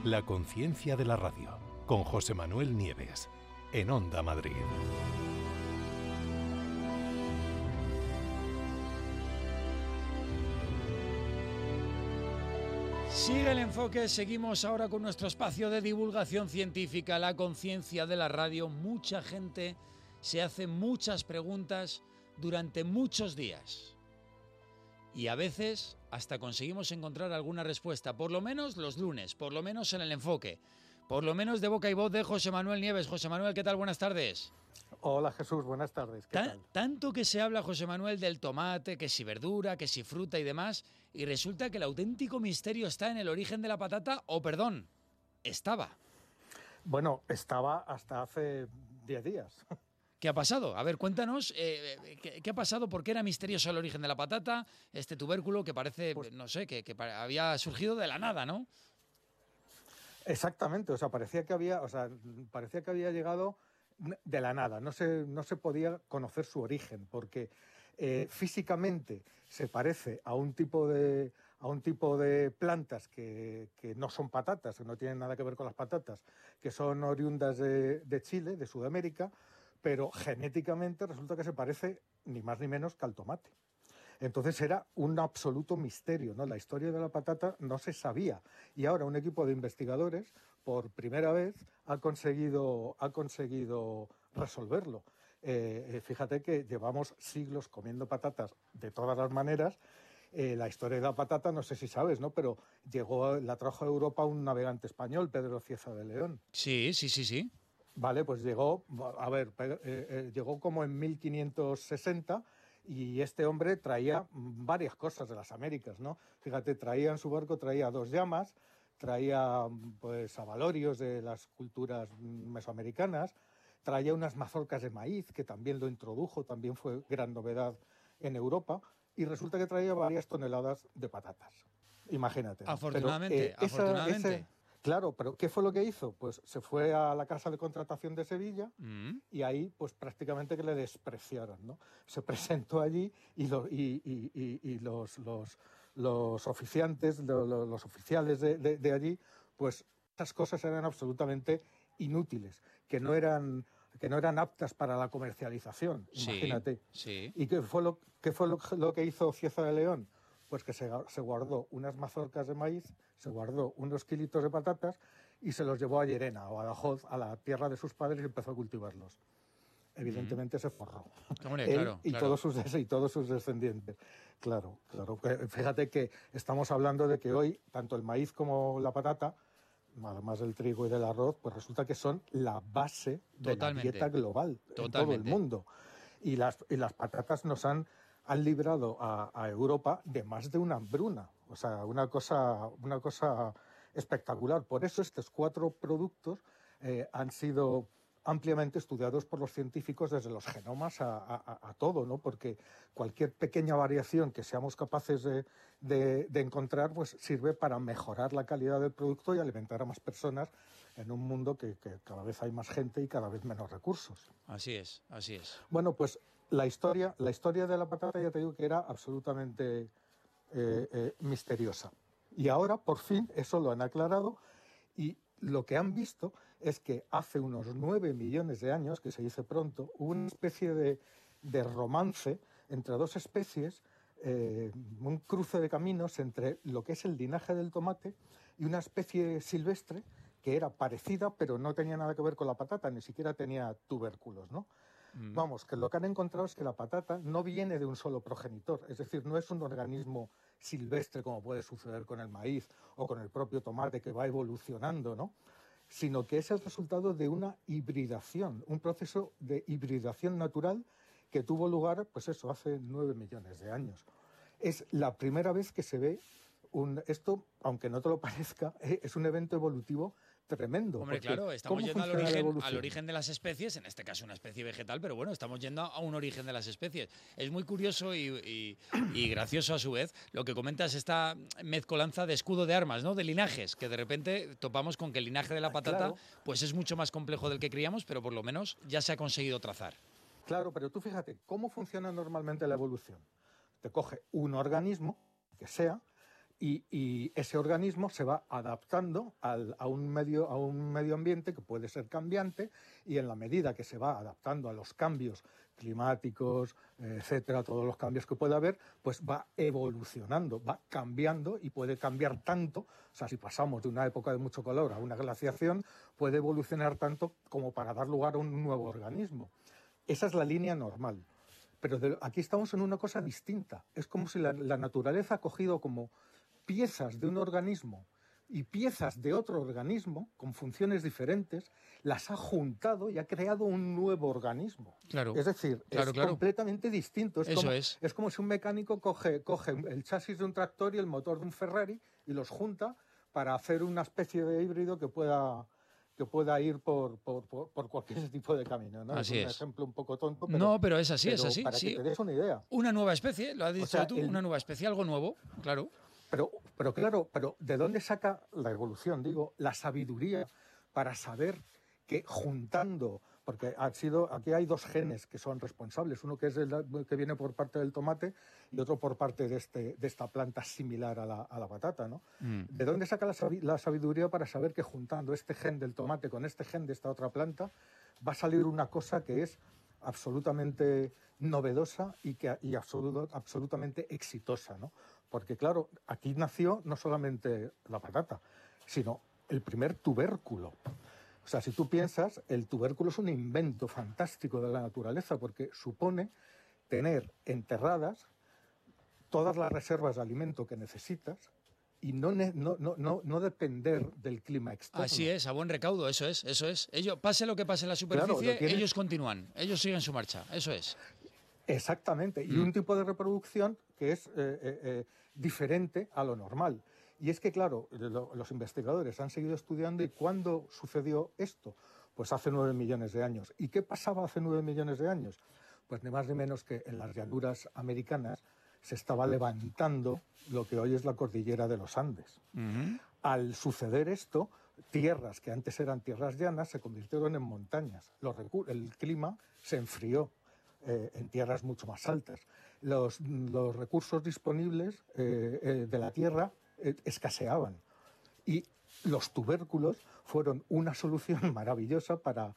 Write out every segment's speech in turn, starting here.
La conciencia de la radio, con José Manuel Nieves, en Onda Madrid. Sigue el enfoque, seguimos ahora con nuestro espacio de divulgación científica, la conciencia de la radio. Mucha gente se hace muchas preguntas durante muchos días. Y a veces hasta conseguimos encontrar alguna respuesta, por lo menos los lunes, por lo menos en el enfoque, por lo menos de boca y voz de José Manuel Nieves. José Manuel, ¿qué tal? Buenas tardes. Hola Jesús, buenas tardes. ¿Qué tal? Tanto que se habla, José Manuel, del tomate, que si verdura, que si fruta y demás, y resulta que el auténtico misterio está en el origen de la patata, o perdón, estaba. Bueno, estaba hasta hace 10 días. ¿Qué ha pasado? A ver, cuéntanos, ¿qué ha pasado? ¿Por qué era misterioso el origen de la patata? Este tubérculo que parece, pues, no sé, que había surgido de la nada, ¿no? Exactamente, parecía que había llegado de la nada. No se podía conocer su origen, porque físicamente se parece a un tipo de plantas que no son patatas, que no tienen nada que ver con las patatas, que son oriundas de Chile, de Sudamérica, pero genéticamente resulta que se parece ni más ni menos que al tomate. Entonces era un absoluto misterio, ¿no? La historia de la patata no se sabía. Y ahora un equipo de investigadores, por primera vez, ha conseguido resolverlo. Fíjate que llevamos siglos comiendo patatas de todas las maneras. La historia de la patata, no sé si sabes, ¿no? Pero la trajo a Europa un navegante español, Pedro Cieza de León. Sí. Vale, pues llegó como en 1560 y este hombre traía varias cosas de las Américas, ¿no? Fíjate, en su barco traía 2 llamas, traía pues abalorios de las culturas mesoamericanas, traía unas mazorcas de maíz, que también lo introdujo, también fue gran novedad en Europa, y resulta que traía varias toneladas de patatas. Imagínate. Afortunadamente. Claro, pero ¿qué fue lo que hizo? Pues se fue a la Casa de Contratación de Sevilla y ahí pues prácticamente que le despreciaron, ¿no? Se presentó allí y los oficiantes, los oficiales de allí, pues esas cosas eran absolutamente inútiles, que no eran aptas para la comercialización, imagínate. Sí. ¿Y qué fue lo que hizo Cieza de León? Pues que se guardó unas mazorcas de maíz, se guardó unos kilitos de patatas y se los llevó a Llerena o a Badajoz, a la tierra de sus padres, y empezó a cultivarlos. Evidentemente se forró. Hombre, Él claro. Todos sus descendientes. Claro. Fíjate que estamos hablando de que hoy, tanto el maíz como la patata, además del trigo y del arroz, pues resulta que son la base de la dieta global en todo el mundo. Y las patatas nos han librado a Europa de más de una hambruna. Una cosa espectacular. Por eso estos 4 productos han sido ampliamente estudiados por los científicos, desde los genomas a todo, ¿no? Porque cualquier pequeña variación que seamos capaces de encontrar, pues sirve para mejorar la calidad del producto y alimentar a más personas en un mundo que cada vez hay más gente y cada vez menos recursos. Así es. Bueno, pues la historia de la patata, ya te digo que era absolutamente misteriosa. Y ahora, por fin, eso lo han aclarado, y lo que han visto es que hace unos 9 millones de años, que se dice pronto, hubo una especie de romance entre 2 especies, un cruce de caminos entre lo que es el linaje del tomate y una especie silvestre que era parecida, pero no tenía nada que ver con la patata, ni siquiera tenía tubérculos, ¿no? Vamos, que lo que han encontrado es que la patata no viene de un solo progenitor, es decir, no es un organismo silvestre como puede suceder con el maíz o con el propio tomate, que va evolucionando, ¿no? Sino que es el resultado de una hibridación, un proceso de hibridación natural que tuvo lugar, pues eso, hace 9 millones de años. Es la primera vez que se ve esto, aunque no te lo parezca, es un evento evolutivo tremendo. Hombre, claro, estamos yendo al origen de las especies, en este caso una especie vegetal, pero bueno, estamos yendo a un origen de las especies. Es muy curioso y gracioso a su vez lo que comentas, esta mezcolanza de escudo de armas, ¿no? De linajes, que de repente topamos con que el linaje de la patata pues es mucho más complejo del que creíamos, pero por lo menos ya se ha conseguido trazar. Claro, pero tú fíjate, ¿cómo funciona normalmente la evolución? Te coge un organismo, que sea, y ese organismo se va adaptando a un medio ambiente que puede ser cambiante, y en la medida que se va adaptando a los cambios climáticos, etcétera, todos los cambios que pueda haber, pues va evolucionando, va cambiando, y puede cambiar tanto. O sea, si pasamos de una época de mucho calor a una glaciación, puede evolucionar tanto como para dar lugar a un nuevo organismo. Esa es la línea normal. Pero aquí estamos en una cosa distinta. Es como si la naturaleza ha cogido como piezas de un organismo y piezas de otro organismo con funciones diferentes, las ha juntado y ha creado un nuevo organismo. Claro. Es decir, claro. completamente distinto. Es como si un mecánico coge el chasis de un tractor y el motor de un Ferrari y los junta para hacer una especie de híbrido que pueda ir por cualquier tipo de camino, ¿no? Así es un ejemplo un poco tonto, pero... No, pero es así, es así. Para que te des una idea. Una nueva especie, lo has dicho tú, una nueva especie, algo nuevo, claro. Pero claro, ¿de dónde saca la evolución? Digo, la sabiduría para saber que juntando... Porque aquí hay dos genes que son responsables, uno que es que viene por parte del tomate y otro por parte de esta planta similar a la patata, ¿no? ¿De dónde saca la sabiduría para saber que juntando este gen del tomate con este gen de esta otra planta va a salir una cosa que es absolutamente novedosa y absolutamente exitosa, ¿no? Porque claro, aquí nació no solamente la patata, sino el primer tubérculo. O sea, si tú piensas, el tubérculo es un invento fantástico de la naturaleza, porque supone tener enterradas todas las reservas de alimento que necesitas y no depender del clima externo. Así es, a buen recaudo, eso es. Ellos, pase lo que pase en la superficie, claro, ellos continúan, ellos siguen su marcha, eso es. Exactamente, y un tipo de reproducción que es diferente a lo normal. Y es que, claro, los investigadores han seguido estudiando. ¿Y cuándo sucedió esto? Pues hace 9 millones de años. ¿Y qué pasaba hace 9 millones de años? Pues ni más ni menos que en las llanuras americanas se estaba levantando lo que hoy es la cordillera de los Andes. Al suceder esto, tierras que antes eran tierras llanas se convirtieron en montañas. El clima se enfrió en tierras mucho más altas. Los recursos disponibles de la tierra escaseaban, y los tubérculos fueron una solución maravillosa para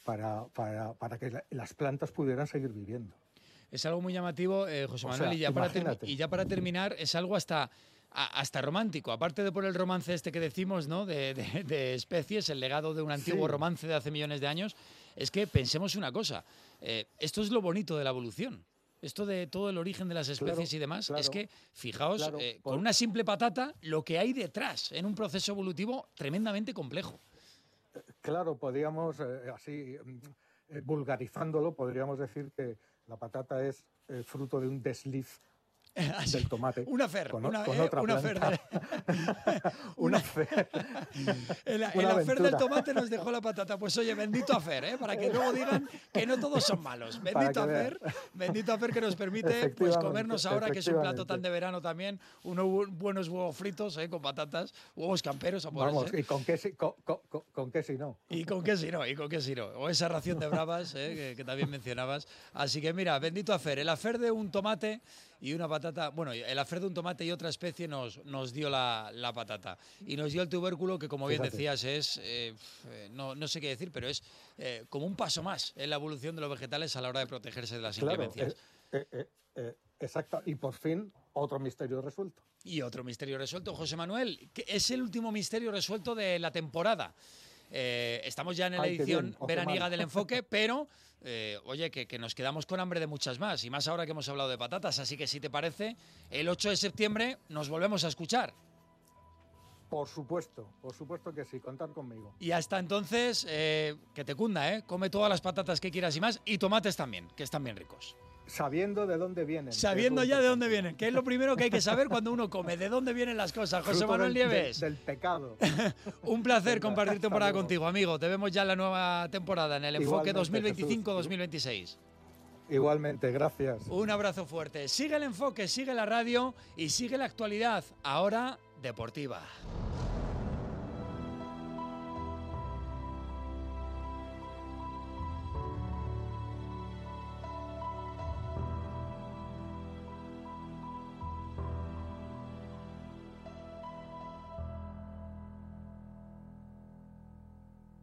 que las plantas pudieran seguir viviendo. Es algo muy llamativo, José Manuel, y ya para terminar, es algo hasta romántico, aparte de por el romance este que decimos, ¿no? de especies, el legado de un antiguo romance de hace millones de años. Es que pensemos una cosa, esto es lo bonito de la evolución. Esto de todo el origen de las especies y demás, es que, fijaos, con una simple patata, lo que hay detrás en un proceso evolutivo tremendamente complejo. Claro, podríamos, así, vulgarizándolo, podríamos decir que la patata es fruto de un desliz del tomate. Una fer, con una otra fer. Una fer. El afer del tomate nos dejó la patata. Pues oye, bendito afer, para que luego digan que no todos son malos. Bendito afer que nos permite pues comernos ahora, que es un plato tan de verano también, unos buenos huevos fritos con patatas, huevos camperos. Vamos, ¿y con qué si no? ¿Y con qué si no? O esa ración de bravas que también mencionabas. Así que mira, bendito afer. El afer de un tomate y una patata, bueno, el afer de un tomate y otra especie nos dio la patata. Y nos dio el tubérculo, que como bien decías es, no sé qué decir, pero es como un paso más en la evolución de los vegetales a la hora de protegerse de las inclemencias. Exacto, y por fin otro misterio resuelto. Y otro misterio resuelto, José Manuel, que es el último misterio resuelto de la temporada. Estamos ya en la edición veraniega del Enfoque, pero oye, que nos quedamos con hambre de muchas más, y más ahora que hemos hablado de patatas. Así que si te parece, el 8 de septiembre nos volvemos a escuchar. Por supuesto que sí, contar conmigo. Y hasta entonces, que te cunda, come todas las patatas que quieras y más, y tomates también, que están bien ricos. Sabiendo de dónde vienen. Sabiendo ya de dónde vienen, que es lo primero que hay que saber cuando uno come, de dónde vienen las cosas. José Manuel Nieves. Del pecado. Un placer compartir temporada contigo, amigo. Te vemos ya en la nueva temporada, en el Enfoque 2025-2026. Igualmente, gracias. Un abrazo fuerte. Sigue el Enfoque, sigue la radio y sigue la actualidad, ahora deportiva.